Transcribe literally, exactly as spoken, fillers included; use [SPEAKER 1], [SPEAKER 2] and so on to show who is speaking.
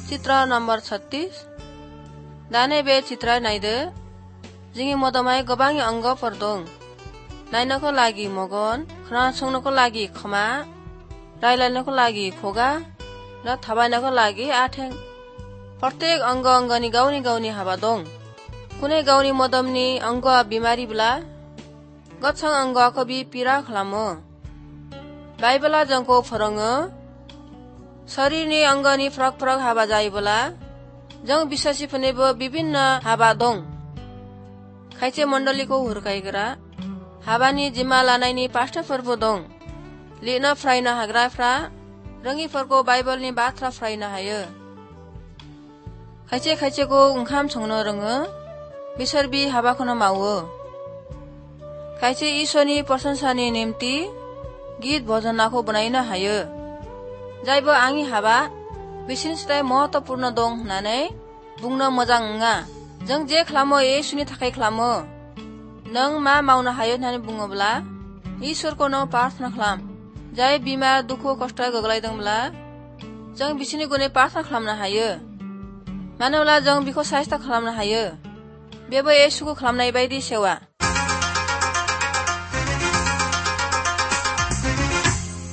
[SPEAKER 1] चित्र नम्बर छत्तीस दाने बे चित्र नायदो जोंनि मोदोमाय गोबां अंगफोर दं नायनोखौ लागि मगन खोनासंनोखौ लागि खोमा रायलायनोखौ लागि खुगा र थाबायनोखौ लागि आथें प्रत्येक अंग अंगनि गावनि गावनि हाबा दं कुनै गावनि मोदोमनि अंगआ बिमारिब्ला गच्छं अंगखौ बि पीड़ा खालामो बाइबेला जोंखौ फोरोङो शरीरनि अंगनि फरक फरक हाबा जायोब्ला जों बिश्वासीफोरनिबो विभिन्न हाबा दं खायसे मण्डलीखौ हुरखायग्रा हाबानि जिम्मा लानायनि पास्टरफोरबो दं लिरनो फरायनो हाग्राफ्रा रोङिफोरखौ बाइबेलनि बाथ्रा फरायनो हायो खायसे खायसेखौ ओंखाम संनो रोङो बिसोर बि हाबाखौनो मावो खायसे इसोरनि प्रशंसानि निम्ति गीत भजनाखौ बनायनो हायो जायबो आंनि हाबा बिसोरनि थाखाय महत्वपूर्ण दं होननानै बुंनो मोजां नङा जों जे खालामो येसुनि थाखाय खालामो नों मा मावनो हायो होननानै बुङोब्ला इसोरखौ नों प्रार्थना खालाम जाय बिमा दुखु खस्थ गोग्लैदोंब्ला जों बिसोरनि गुनै प्रार्थना खालामनो हायो मानोब्ला जों बिखौ साहायता खालामनो हायो बेबो येसुखौ खालामनाय बायदि सेवा